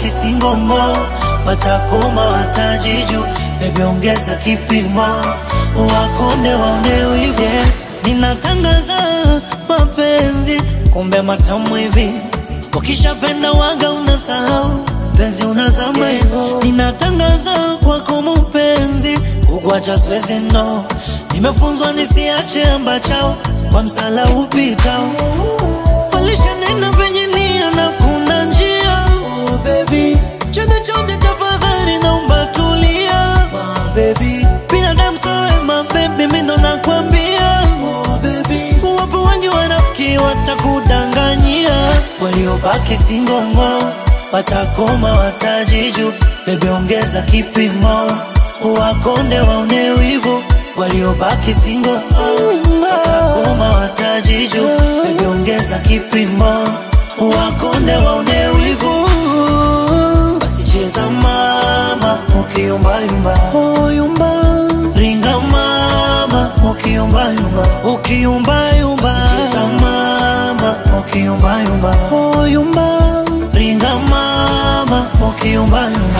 waliobaki single mo watakoma watajiju. Baby ongeza kipimo, wakonde waone wivu. Ninatangaza mapenzi, kumbe matamu hivi. Ukishapenda waga unasahau, penzi unazama hivyo. Ninatangaza kwako mpenzi, kukuacha siwezi no. Nimefunzwa nisiache ambachao, kwa msala upitao. Walishanena penye nia na kuna njia. Oh baby, chonde chonde tafadhali naomba tulia. My baby, binadamu sawe my baby, mimi ndo nakwambia. Oh baby, wapo wengi wanafiki watakudanganyia. Waliobaki single mo watakoma watajiju. Baby ongeza kipimo, wakonde waone wivu. Waliobaki single watakoma watajiju. Baby ongeza kipimo, wakonde waone wivu. Basi cheza mama ukiyumba yumba, oh yumba. Ringa mama ukiyumba yumba, ukiyumba yumba. Basi cheza mama ukiyumba yumba, oh yumba. Ringa mama ukiyumba yumba.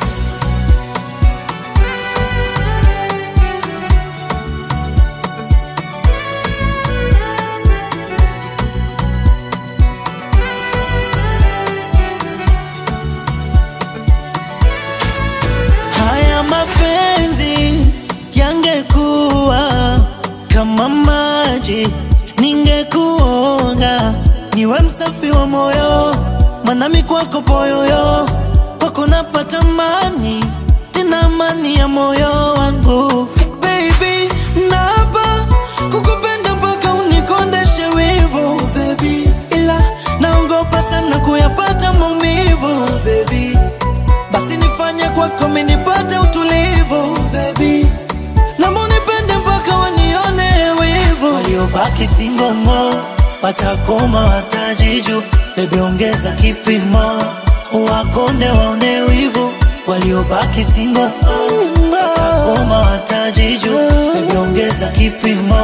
Mapenzi yangekuwa kama maji, ningekuonga niwe msafi wa moyo. Manami kwako poyoyo, kwako napata amani, tena amani ya moyo wangu. Baby, naapa kukupenda mpaka unikondeshe wivu. Baby, ila naogopa sana kuyapata maumivu. Baby, basi nifanye kwako mimi nipate utulivu. Baby, naomba unipende mpaka wanione wivu. Waliobaki single mo watakoma watajiju. Baby ongeza kipimo, wakonde waone wivu. Waliobaki single mo watakoma watajiju. Baby ongeza kipimo,